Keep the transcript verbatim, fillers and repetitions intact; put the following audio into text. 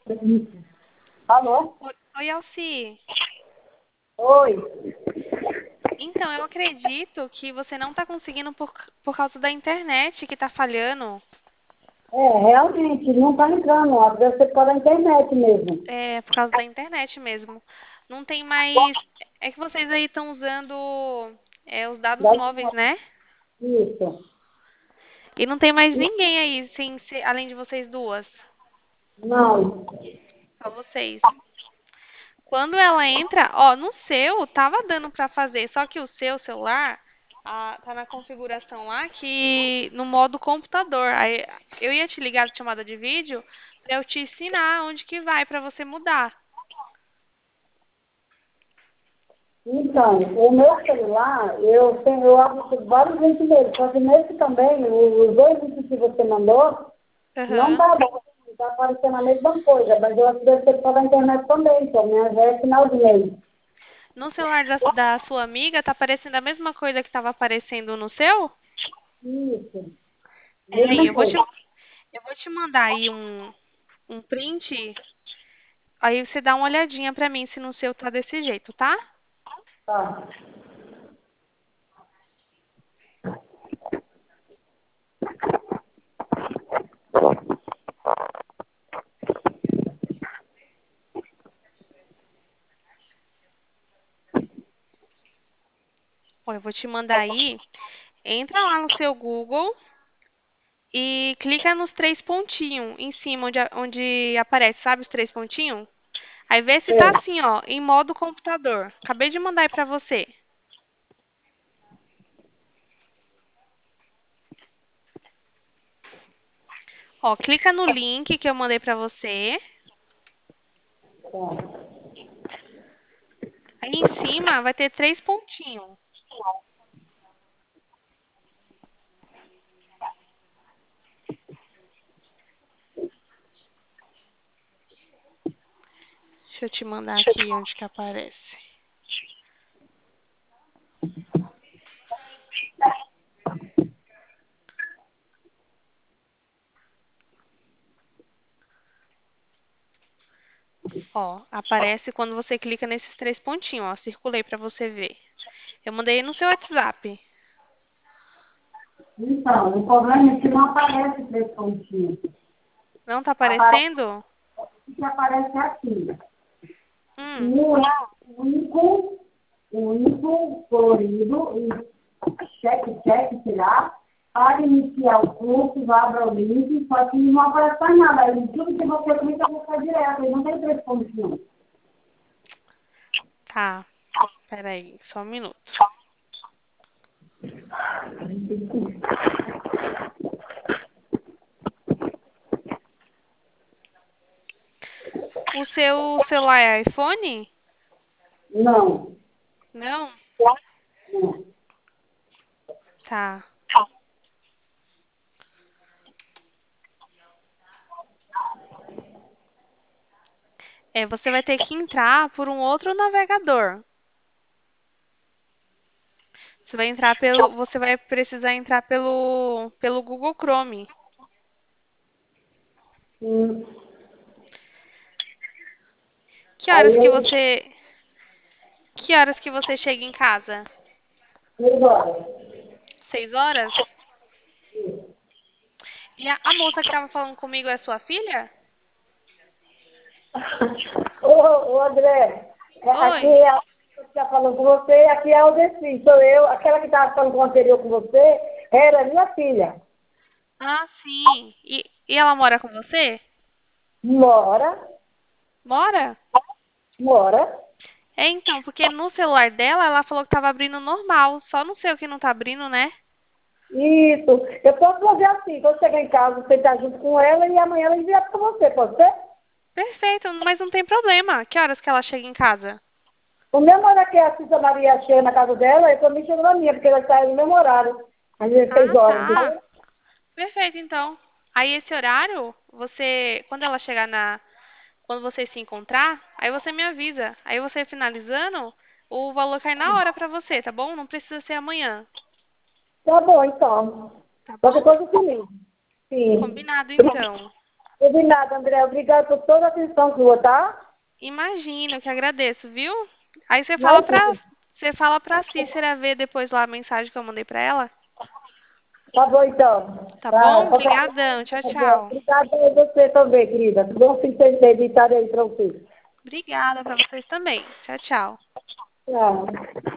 Alô? Oi, oi, Alci. Oi. Então, eu acredito que você não está conseguindo por, por causa da internet que está falhando. É, realmente, não está entrando, ó. Deve ser por causa da internet mesmo. É, por causa da internet mesmo. Não tem mais. É que vocês aí estão usando é, os dados Dá- móveis, né? Isso. E não tem mais ninguém aí, sem ser, além de vocês duas. Não. Só vocês. Quando ela entra, ó, no seu tava dando pra fazer, só que o seu celular ah, tá na configuração lá que no modo computador. Aí eu ia te ligar de chamada de vídeo pra eu te ensinar onde que vai pra você mudar. Então, o meu celular, eu tenho, eu abro vários links dele, só que nesse também, o- os dois links que você mandou, não Aham. está bom, está aparecendo a mesma coisa, mas eu acho que deve ser por causa da internet também, então, minha já é final de mês. No celular da, da sua amiga tá aparecendo a mesma coisa que tava aparecendo no seu? Isso, É, bem, mesma eu vou te, coisa. eu vou te mandar aí um, um print, aí você dá uma olhadinha pra mim se no seu tá desse jeito, tá? Tá. Ó, eu vou te mandar aí. Entra lá no seu Google e clica nos três pontinhos em cima onde, a- onde aparece, sabe os três pontinhos? Aí vê se tá É. assim, ó, em modo computador. Acabei de mandar aí pra você. Ó, clica no link que eu mandei pra você. Tá. Aí em cima vai ter três pontinhos. Deixa eu te mandar aqui onde que aparece. Ó, aparece quando você clica nesses três pontinhos, ó. Circulei pra você ver. Eu mandei no seu WhatsApp. Então, o problema é que não aparece três pontinhos. Não tá Aparece aparecendo? que aparece aqui. Hum. O único, único, colorido, e cheque, cheque, tirar, para iniciar o curso, abra o link, só que não aparece mais nada. Aí tudo que você clica, você sai direto, aí não tem três pontinhos. Tá. Peraí, só um minuto. O seu celular é iPhone? Não. Não? Não. Tá. É, você vai ter que entrar por um outro navegador. Você vai entrar pelo, você vai precisar entrar pelo, pelo Google Chrome. Hum. Que horas Aí que eu você, que horas que você chega em casa? e agora. Seis horas? E a, a moça que estava falando comigo é sua filha? Ô, ô André, é- aqui Oi. é a que está falando com você, aqui é o Desi, sou eu. Aquela que estava falando com o anterior com você era minha filha. Ah, sim. E, e ela mora com você? Mora, Mora? mora. É, então, porque no celular dela ela falou que tava abrindo normal. Só não sei o que não tá abrindo, né? Isso. Eu posso fazer assim, quando chegar em casa, você está junto com ela e amanhã ela envia para você, pode ser? Perfeito, mas não tem problema. Que horas que ela chega em casa? O mesmo hora que a Cissa Maria chega na casa dela, eu também chego na minha, porque ela sai no mesmo horário, às dezesseis Ah, horas, tá. entendeu? Perfeito, então. Aí esse horário, você, quando ela chegar na, quando você se encontrar, aí você me avisa. Aí você finalizando, o valor cai na hora pra você, tá bom? Não precisa ser amanhã, Tá bom, então. tá bom? Qualquer coisa comigo. Sim. Combinado então. De nada, André. Obrigada por toda a atenção sua, tá? Imagina, eu que agradeço, viu? Aí você fala pra, Imagina. você fala pra Cícera ver depois lá a mensagem que eu mandei pra ela. Tá bom, então. Tá Tá, bom? qualquer coisa, Obrigadão. Tchau, tá bom. tchau. Obrigada a você também, querida. Bom fim de semana aí pra você. Obrigada pra vocês também. Tchau, tchau. Tchau.